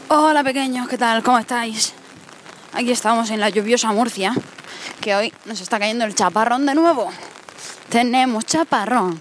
Hola pequeños, ¿qué tal? ¿Cómo estáis? Aquí estamos en la lluviosa Murcia, que hoy nos está cayendo el chaparrón de nuevo. Tenemos chaparrón.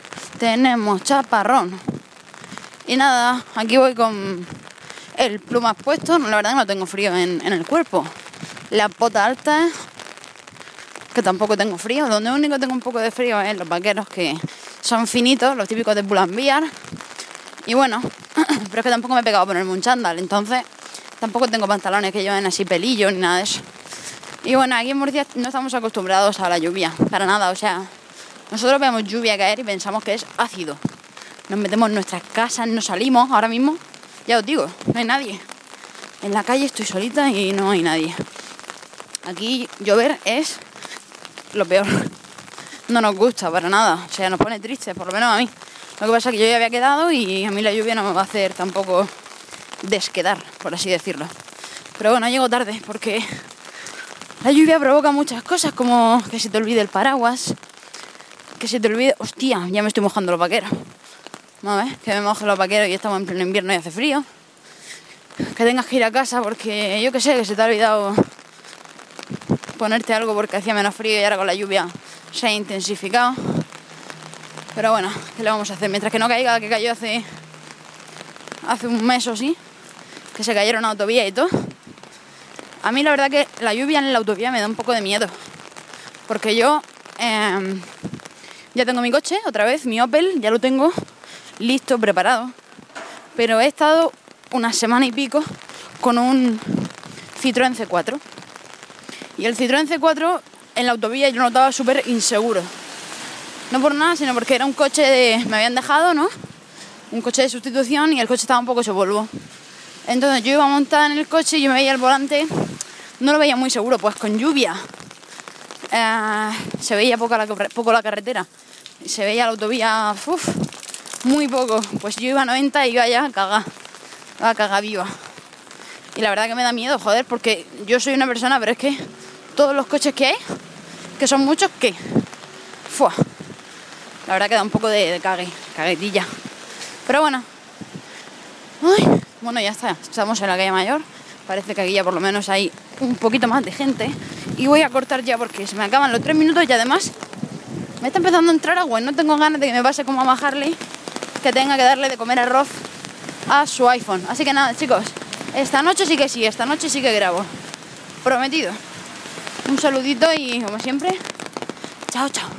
Y nada, aquí voy con el plumas puesto. La verdad que no tengo frío en el cuerpo. Las botas altas, que tampoco tengo frío. Donde único tengo un poco de frío es los vaqueros, que son finitos, los típicos de Pull&Bear. Y bueno, pero es que tampoco me he pegado a ponerme un chándal, entonces tampoco tengo pantalones que lleven así pelillos ni nada de eso. Y bueno, aquí en Murcia no estamos acostumbrados a la lluvia, para nada, o sea, nosotros vemos lluvia caer y pensamos que es ácido. Nos metemos en nuestras casas, no salimos, ahora mismo, ya os digo, no hay nadie. En la calle estoy solita y no hay nadie. Aquí llover es lo peor. No nos gusta para nada, o sea, nos pone tristes, por lo menos a mí. Lo que pasa es que yo ya había quedado y a mí la lluvia no me va a hacer tampoco desquedar, por así decirlo. Pero bueno, llego tarde porque la lluvia provoca muchas cosas, como que se te olvide el paraguas, que se te olvide... Hostia, ya me estoy mojando los vaqueros. ¿No ves? Que me mojo los vaqueros y estamos en pleno invierno y hace frío. Que tengas que ir a casa porque, yo qué sé, que se te ha olvidado ponerte algo porque hacía menos frío y ahora con la lluvia se ha intensificado. Pero bueno, ¿qué le vamos a hacer? Mientras que no caiga, que cayó hace un mes o así, que se cayeron en autovía y todo. A mí la verdad que la lluvia en la autovía me da un poco de miedo. Porque yo ya tengo mi coche, otra vez, mi Opel, ya lo tengo listo, preparado. Pero he estado una semana y pico con un Citroën C4. Y el Citroën C4 en la autovía yo lo notaba súper inseguro. No por nada, sino porque era un coche me habían dejado, ¿no? Un coche de sustitución y el coche estaba un poco hecho polvo. Entonces yo iba montada en el coche y yo me veía el volante, no lo veía muy seguro, pues con lluvia se veía poco la carretera. Se veía la autovía, muy poco. Pues yo iba a 90 y iba ya a cagar viva. Y la verdad que me da miedo, joder, porque yo soy una persona, pero es que todos los coches que hay, que son muchos, ¿qué? La verdad que da un poco de caguetilla. Pero bueno. Bueno, ya está. Estamos en la calle Mayor. Parece que aquí ya por lo menos hay un poquito más de gente. Y voy a cortar ya porque se me acaban los 3 minutos y además me está empezando a entrar agua y no tengo ganas de que me pase como a Harley, que tenga que darle de comer arroz a su iPhone. Así que nada, chicos, esta noche sí que grabo. Prometido. Un saludito y como siempre, chao, chao.